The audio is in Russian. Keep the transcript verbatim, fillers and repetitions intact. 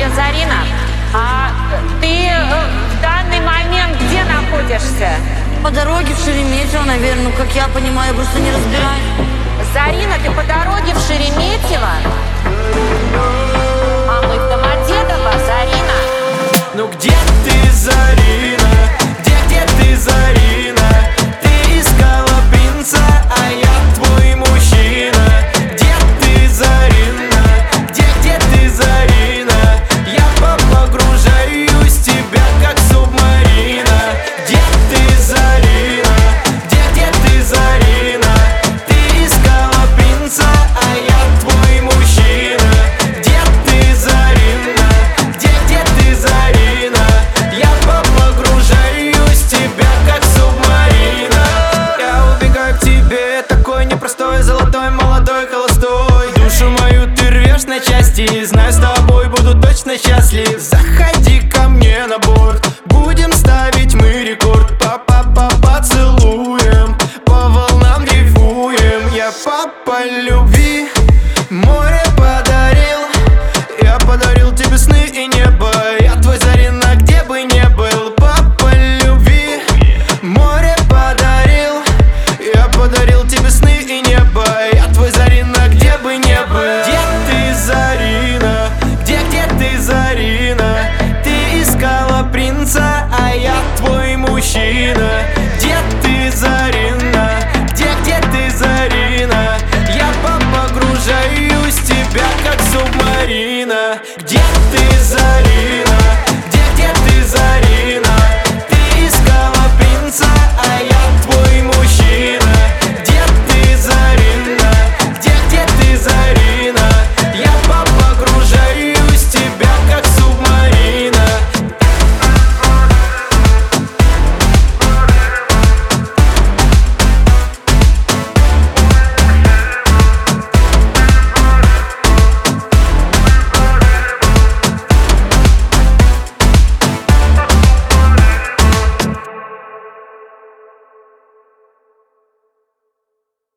Зарина, а ты э, в данный момент где находишься? По дороге в Шереметьево, наверное, ну, как я понимаю, я просто не разбираюсь. Зарина, ты по дороге в Шереметьево? А мы в Домодедово, Зарина. Ну где ты, Зарина? Где, где ты, Зарина? Ты искала принца, а я твой мужчина. Где ты, Зарина? Где, где ты, Зарина? Я погружаюсь в тебя, как субмарина. Где ты, Зарина? Где, где ты, Зарина? Ты искала принца, а я твой мужчина. Где ты, Зарина? Где, где ты, Зарина? Я погружаюсь в тебя, как субмарина. Я убегаю к тебе, такой непростой, золотой, молодой, холостой. Душу мою ты рвешь на части, знаю, с тобой буду точно счастлив. Заходи ко мне на борт, будем ставить мы рекорд. Па-па-па поцелуем, по волнам дрейфуем. Я папа любви, море подарил. Я подарил тебе сны и небо. Я твой, Зарина, где бы не был. Папа любви, море подарил. Я подарил тебе сны и небо. Я твой, Зарина, где бы не был. Где ты, Зарина? Где, где ты, Зарина? Ты искала принца, а я твой мужчина. Где ты, Зарина? Где, где ты, Зарина? Я погружаюсь в тебя, как субмарина. Где ты, Зарина?